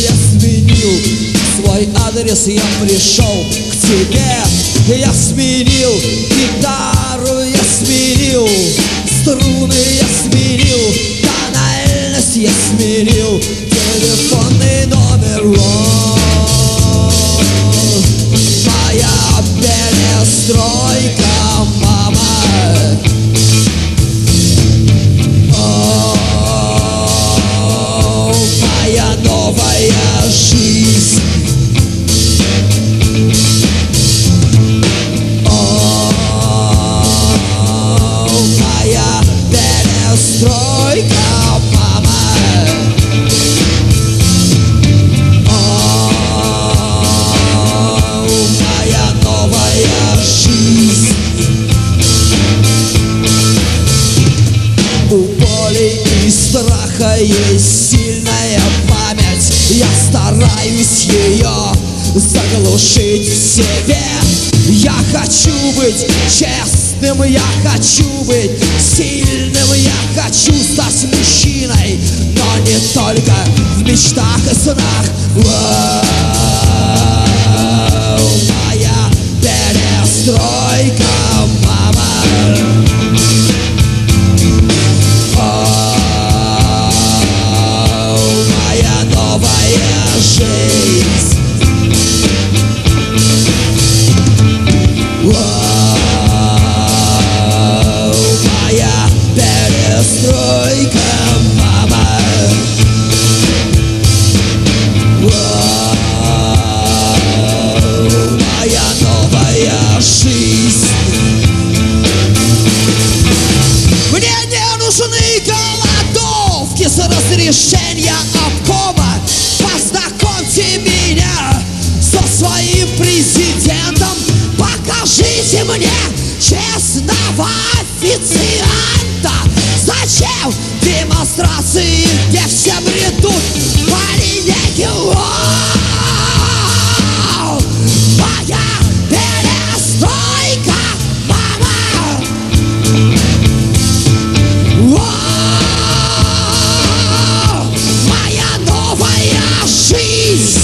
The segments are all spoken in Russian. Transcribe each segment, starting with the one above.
я сменил свой адрес, я пришел к тебе. Я сменил гитару, я сменил струны, я сменил тональность, я сменил телефонный номер. Моя перестройка, мама. Моя новая жизнь. Моя перестройка, мама. Моя новая жизнь. У боли и страха есть сильная память. Я стараюсь ее заглушить в себе. Я хочу быть честным, я хочу быть сильным, я хочу стать мужчиной, но не только в мечтах и снах. Моя перестройка, мама. Моя новая жизнь. Моя перестройка, мама. Моя новая жизнь. Мне не нужны голодовки с разрешения обкома. Познакомьте меня со своим президентом. Покажите мне честного официанта. Зачем демонстрации, где все бредут по линейке? Моя перестройка, мама. Моя новая жизнь.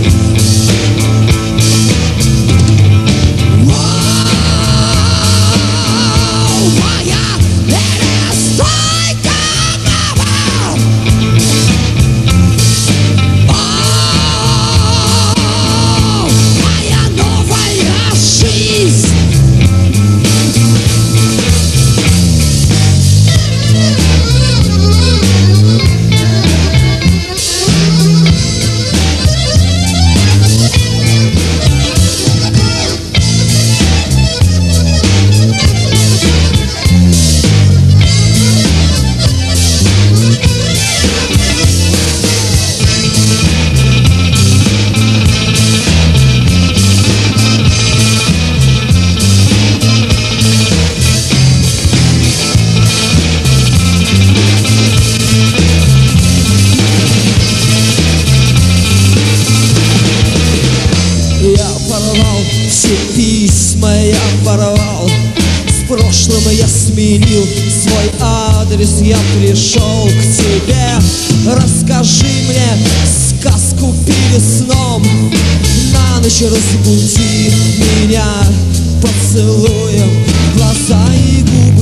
Все письма я порвал, в прошлом я сменил свой адрес, я пришел к тебе. Расскажи мне сказку перед сном, на ночь разбуди меня поцелуем в глаза и губы.